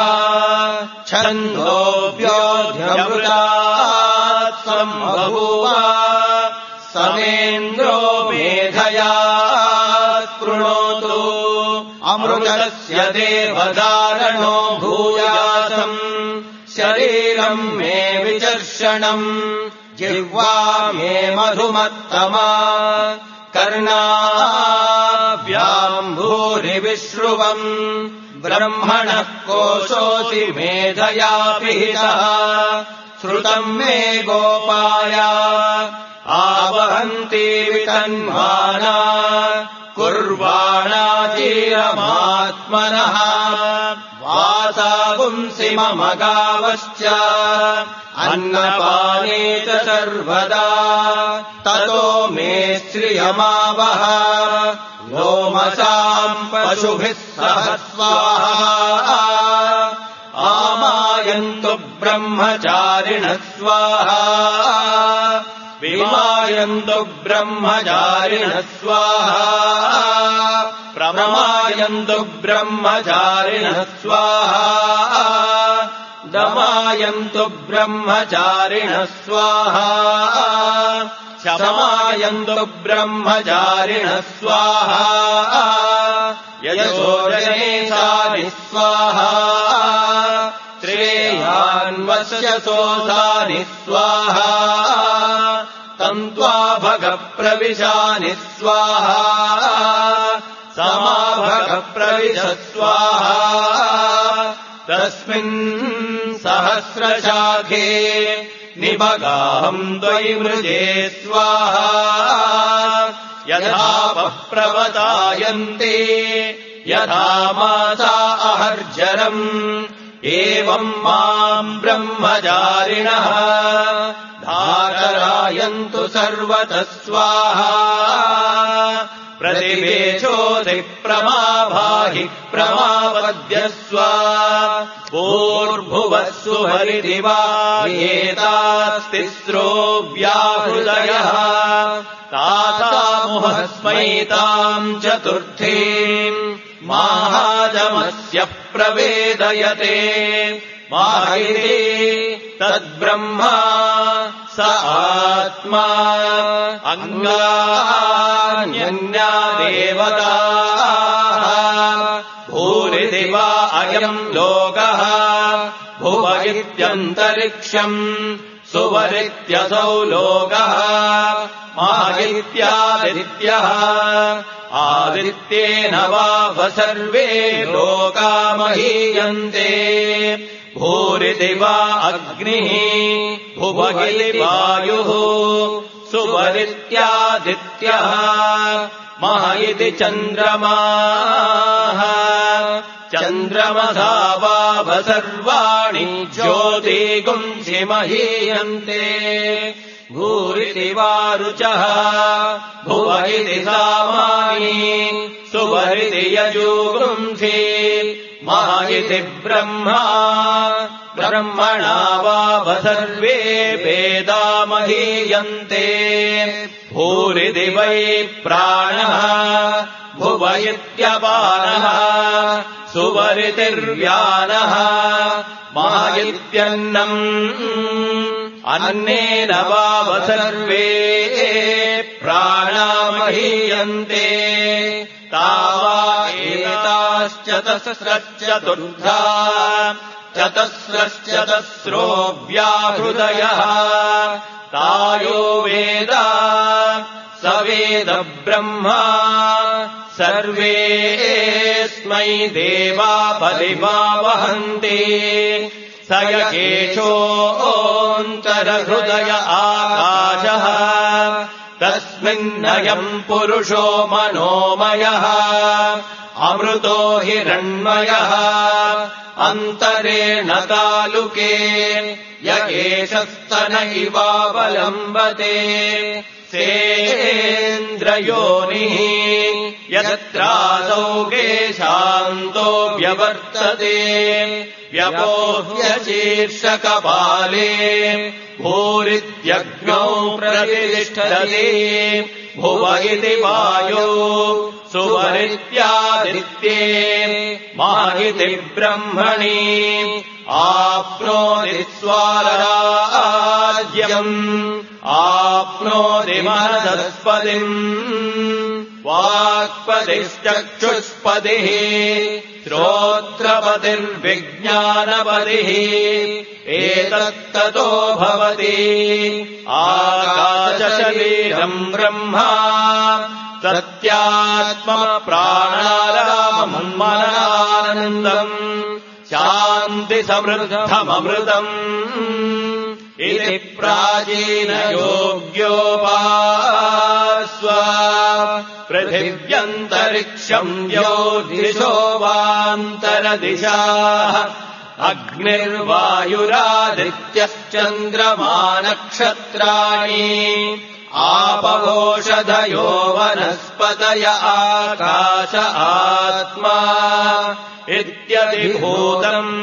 छन्दोऽप्योऽध्यमृतात् सम्बभूव समेन्द्रो मेधया कृणोतु अमृतस्य देवधारणो भूयासम् शरीरम् मे विचर्षणम् जिह्वा मे मधुमत्तमा कर्णाभ्याम् भूरिविश्रुवम् ब्रह्मणः कोशोऽसि मेधया पिहितः श्रुतम् मे गोपाय आवहन्ति वितन्वाना कुर्वाणा चिरमात्मनः वासागुंसि मम गावश्च अन्नपाने च सर्वदा ततो मे श्रियमावह लोमसाम् पशुभिः सह स्वाहा आमायन्तु ब्रह्मचारिणः स्वाहा विमायन्तु ब्रह्मचारिणः स्वाहा प्रमायन्तु ब्रह्मचारिणः स्वाहा दमायन्तु ब्रह्मचारिणः स्वाहा शमायन्तु ब्रह्मचारिणः स्वाहा यशोजनेशानि स्वाहा श्रेयान्वस्यसोऽसानि स्वाहा तन्त्वा भगप्रविशानि स्वाहा समाभगप्रविश स्वाहा तस्मिन् सहस्रशाखे निभगाहम् द्वैमृजे स्वाहा यथा प्रवतायन्ते यथा मासा अहर्जरम् एवम् माम् ब्रह्मचारिणः धारयन्तु सर्वतः स्वाहा प्रतिवेशोऽधि प्रमाभाहि प्रमापद्यस्व भूर्भुवः सुहरिदिवा एतास्तिस्रो व्याहृदयः तासामुहस्मैताम् चतुर्थीम् माहाजमस्य प्रवेदयते माहिते तद्ब्रह्मा स आत्मा अङ्गान्यन्या देवताः भूरिदिवा अयम् लोकः भुव इत्यन्तरिक्षम् सुवरित्यसौ लोकः माहित्यादित्यः आदित्येन वाव सर्वे लोका महीयन्ते भूरिदिवा अग्निः भुव इति वायुः सुवरित्यादित्यः मह इति चन्द्रमाः चन्द्रमसा वाव सर्वाणि ज्योतिगुंसि महीयन्ते भूरिति वारुचः भुव इति सामानि सुवरिति यजुगुंसि मह इति ब्रह्मा ब्रह्मणा वाव सर्वे वेदा महीयन्ते भूरिति वै प्राणः भुव इत्यपानः सुवरितिर्व्यानः मह इत्यन्नम् अन्नेन वाव सर्वे प्राणा महीयन्ते तावा एताश्चतस्रश्चतुर्धा चतस्रश्चतस्रो व्याहृदयः तायो वेद स वेद ब्रह्मा सर्वेऽस्मै देवा परिमावहन्ति स यकेशोऽन्तरहृदय आकाशः तस्मिन्नयम् पुरुषो मनोमयः अमृतो हिरण्मयः अन्तरेण तालुके य एषस्तन इवावलम्बते सेन्द्रयोनिः यत्रासौ शान्तो व्यवर्तते व्यपोह्य शीर्षकपाले भूरित्यग्नौ प्रतिष्ठते भुव इति वायो सुवरित्यादित्ये माहिति ब्रह्मणि आप्नोति स्वाराज्यम् आप्नोति मनसस्पतिम् वाक्पतिश्चक्षुष्पतिः श्रोत्रपतिर्विज्ञानपतिः एतत्ततो भवति आकाशशरीरम् ब्रह्मा सत्यात्मप्राणारामन्मनानन्दम् शान्तिसमृद्धममृतम् इति प्राचीनयोग्योपास्व पृथिव्यन्तरिक्षम् ज्योतिषो वान्तरदिशाः अग्निर्वायुरादित्यश्चन्द्रमा नक्षत्राणि आपवोषधयो वनस्पतय आकाश आत्मा इत्यधिभूतम्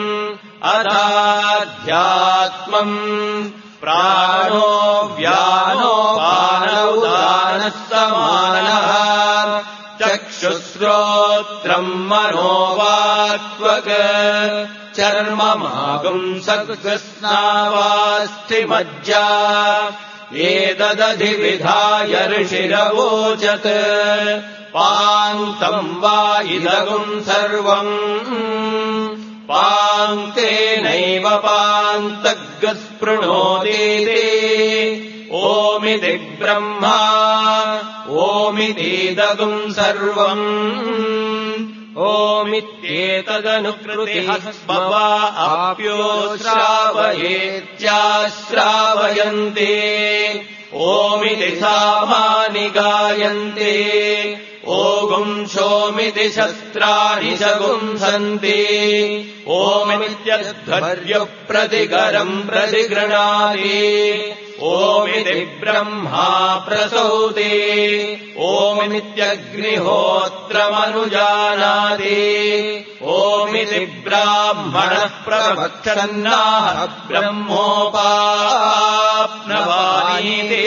अदाध्यात्मम् प्राणो व्यानो पानौदानः समानः चक्षुश्रोत्रम् मनोवाक्वक् चर्ममागुंसकृत्स्नावास्थिमज्जा एतदधिविधाय ऋषिरवोचत् पान्तम् वा इदगुम् सर्वम् पान्तेनैव पान्तग्स्पृणोतीति ओमिति ब्रह्मा ओमितीदगुम् सर्वम् ओमित्येतदनुकृतिः स्मवा आप्यो श्रावयेत्याश्रावयन्ते ओमिति सामानि गायन्ते ओगुंशोमिति शस्त्राणि शगुंसन्ति ओमित्यध्वर्युः प्रतिगरम् प्रतिगृह्णाति ओमिति ब्रह्मा प्रसौति ओमित्यग्निहोत्रमनुजानाति ओमिति ब्राह्मणः प्रवक्षन्नाः ब्रह्मोपाप्नवानीति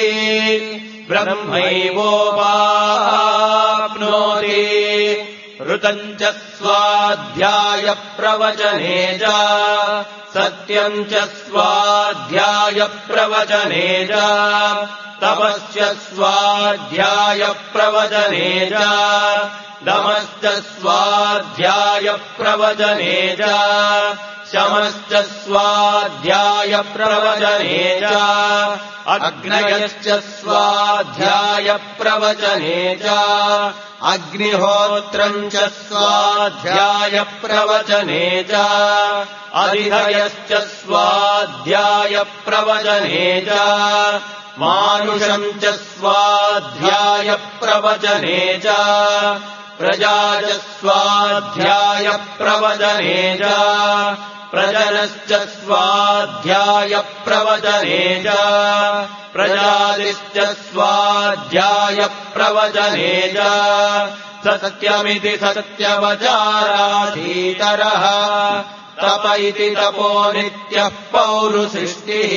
ब्रह्मैवोपाप्नोति ऋतम् च स्वाध्यायप्रवचने च सत्यम् च स्वाध्यायप्रवचने च तपस्य स्वाध्यायप्रवचने च दमश्च स्वाध्यायप्रवचने च शमश्च स्वाध्यायप्रवचने च अग्नयश्च स्वाध्यायप्रवचने च अग्निहोत्रम् च स्वाध्यायप्रवचने च अधिधयश्च स्वाध्यायप्रवचने च मानुषम् च स्वाध्यायप्रवचने च प्रजा च स्वाध्यायप्रवचने च प्रजनश्च स्वाध्यायप्रवचने च प्रजातिश्च स्वाध्यायप्रवचने च सत्यमिति सत्यवचाराधीतरः तप इति तपो नित्यः पौरुसृष्टिः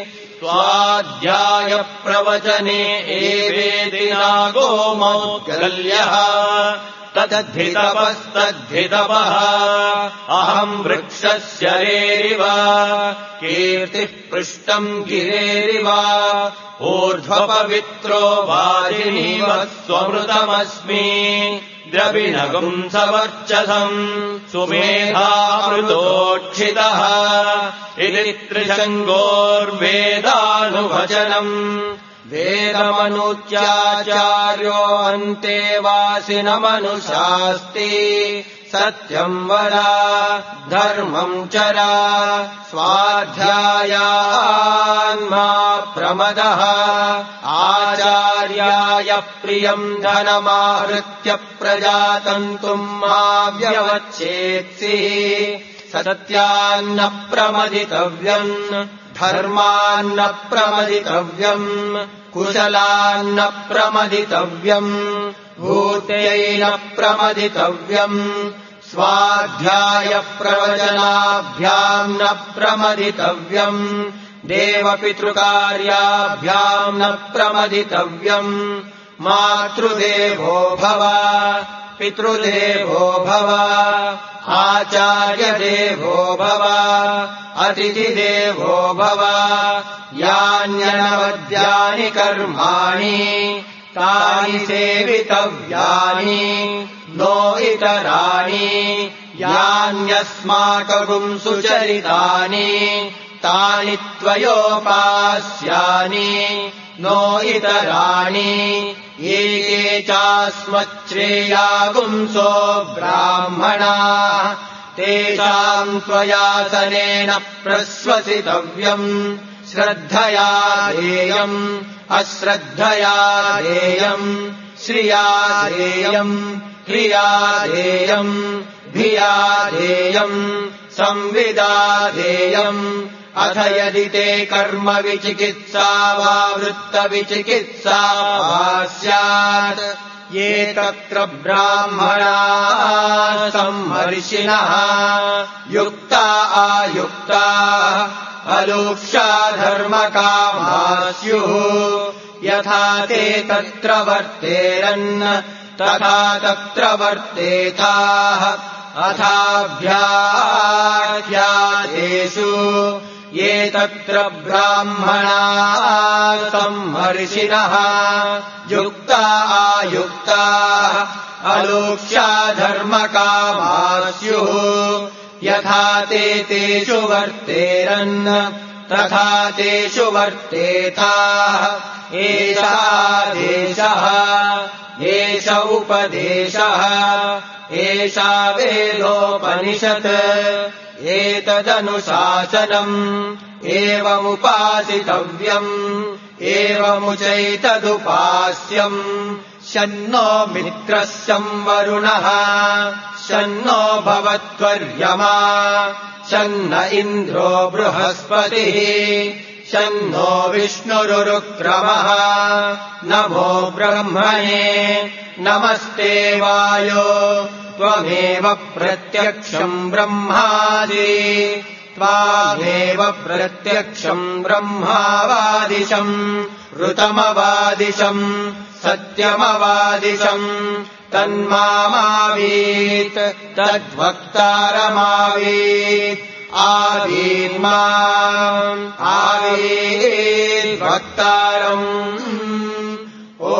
स्वाध्यायप्रवचने एवेति नागो मौद्गल्यः तद्धितपस्तद्धितपः अहम् वृक्षस्य रेरिव कीर्तिः पृष्टम् गिरेरिव ऊर्ध्वपवित्रो वाजिनीव स्वमृतमस्मि द्रविणगुम् सवर्चसम् सुमेधामृतोक्षितः इति त्रिशङ्गोर्वेदानुभजनम् वेदमनुच्याचार्यो अन्ते वासिनमनुशास्ति सत्यम् वद धर्मम् चर स्वाध्यायान्मा प्रमदः आचार्याय प्रियम् धनमाहृत्य प्रजातन्तुम् मा व्यवच्छेत्सिः सत्यान्न प्रमदितव्यम् धर्मान्न प्रमदितव्यम् कुशलान्न प्रमदितव्यम् भूतेन प्रमदितव्यम् स्वाध्यायप्रवचनाभ्याम् न प्रमदितव्यम् देवपितृकार्याभ्याम् न प्रमदितव्यम् मातृदेवो भव पितृदेवो भव आचार्यदेवो भव अतिथिदेवो भव यान्यनवद्यानि कर्माणि तानि सेवितव्यानि नो इतराणि यान्यस्माकम् सुचरितानि तानि त्वयोपास्यानि नो इतराणि ये चास्मच्छ्रेयागुंसो ब्राह्मणाः तेषाम् त्वयासनेन प्रश्वसितव्यम् श्रद्धया देयम् अश्रद्धया देयम् श्रिया देयम् ह्रिया देयम् धिया देयम् संविदा देयम् अथ यदि ते कर्म विचिकित्सा वा वृत्तविचिकित्सा वा स्यात् ये तत्र ब्राह्मणाः सम्मर्षिणः युक्ता आयुक्ता अलूक्षा धर्मकामाः स्युः यथा ते तत्र वर्तेरन् तथा तत्र वर्तेताः अथाभ्याख्यातेषु ये तत्र ब्राह्मणाः सम्मर्षिणः युक्ता आयुक्ताः अलूक्षा धर्मकामाः स्युः यथा ते तेषु वर्तेरन् तथा तेषु वर्तेताः एषादेशः एष उपदेशः एषा वेदोपनिषत् एतदनुशासनम् एवमुपासितव्यम् एवमुचैतदुपास्यम् शन्नो मित्रः संवरुणः शन्नो भवत्वर्यमा शन्न इन्द्रो बृहस्पतिः शन्नो विष्णुरुरुक्रमः नमो ब्रह्मणे नमस्ते वायो त्वमेव प्रत्यक्षम् ब्रह्मादि त्वामेव प्रत्यक्षम् ब्रह्मावादिशम् ऋतमवादिशम् सत्यमवादिशम् तन्मावीत् तद्वक्तारमावीत् आवीन्मा आवीद्वक्तारम् ॐ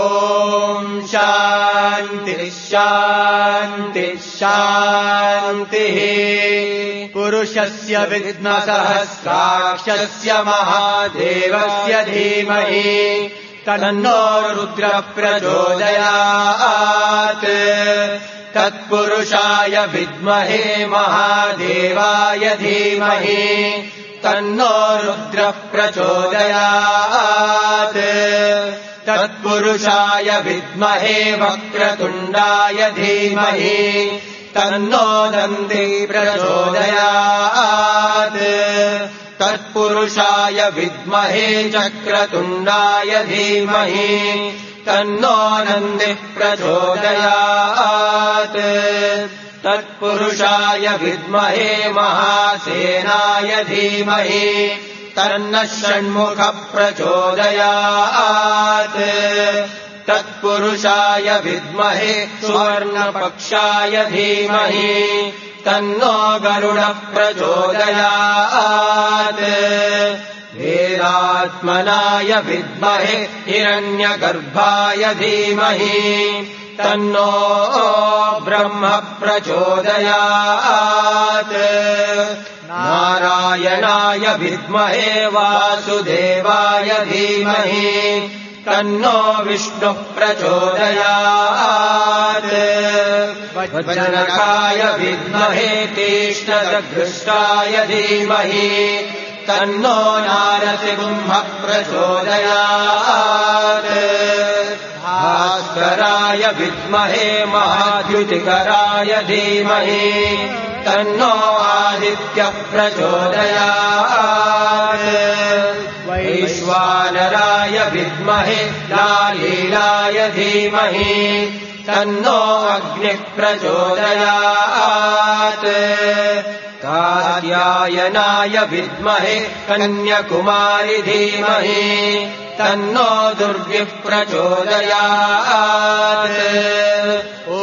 शान्तिः शान्तिः शान्तिः पुरुषस्य विघ्नसहस्राक्षस्य महादेवस्य धीमहि तन्नो रुद्रः प्रचोदयात् तत्पुरुषाय विद्महे महादेवाय धीमहि तन्नो रुद्रः प्रचोदयात् तत्पुरुषाय विद्महे वक्रतुण्डाय धीमहि तन्नो दन्ती प्रचोदयात् तत्पुरुषाय विद्महे चक्रतुण्डाय धीमहि तन्नो नन्दिः प्रचोदयात् तत्पुरुषाय विद्महे महासेनाय धीमहि तन्नः षण्मुखः प्रचोदयात् तत्पुरुषाय विद्महे सुवर्णपक्षाय धीमहि तन्नो गरुडः प्रचोदयात् वेदात्मनाय विद्महे हिरण्यगर्भाय धीमहि तन्नो ब्रह्म प्रचोदयात् नारायणाय विद्महे वासुदेवाय धीमहि तन्नो विष्णुः प्रचोदयात् वज्रनखाय विद्महे तीक्ष्णदघृष्टाय धीमहि तन्नो नारसिंहः प्रचोदयात् भास्कराय विद्महे महाद्युतिकराय धीमहि तन्नो आदित्यः प्रचोदयात् वैश्वानराय विद्महे लालीलाय धीमहि तन्नो अग्निः प्रचोदयात् कात्यायनाय विद्महे कन्याकुमारि धीमहि तन्नो दुर्गिः प्रचोदयात् ॐ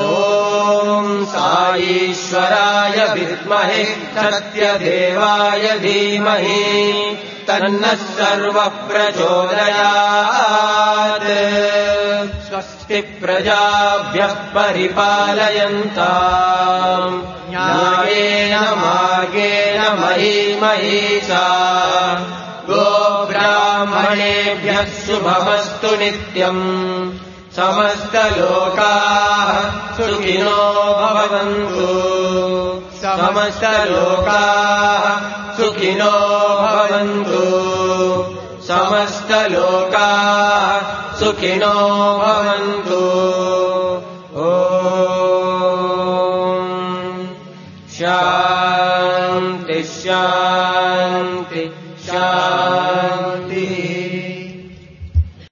साईश्वराय विद्महे सत्यदेवाय धीमहि तन्नः सर्वः प्रचोदयात् स्वस्ति प्रजाभ्यः परिपालयन्ताम् न्यायेन मार्गेण महीं महिषा गोब्राह्मणेभ्यः शुभमस्तु नित्यम् समस्तलोकाः सुखिनो भवन्तु समस्तलोकाः सुखिनो भवन्तु समस्तलोकाः सुखिनो भवन्तु ॐ शान्ति शान्ति शान्ति